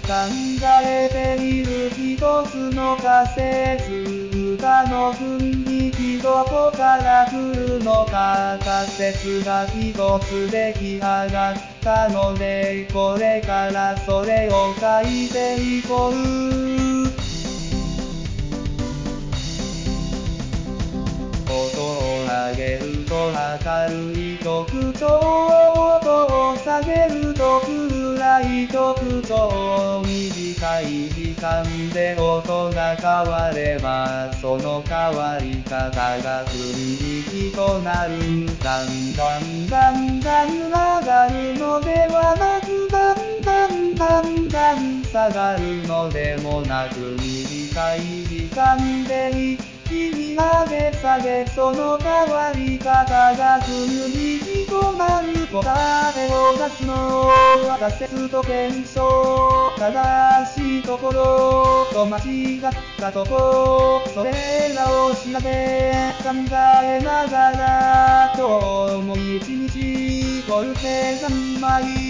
考えてみる一つの仮説他の雰囲気どこから来るのか仮説が一つ出来上がったのでこれからそれを書いていこう音を上げると明るい曲調音を下げると暗い曲調短い時間で音が変わればその変わり方が雰囲気となるだんだんだんだん上がるのではなくだんだんだんだん下がるのでもなく短い時間で一気に上げ下げその変わり方が雰囲気となる答えを出すのは仮説と検証正しいところと間違ったところそれらを調べ考えながら今日も一日ボルテ三昧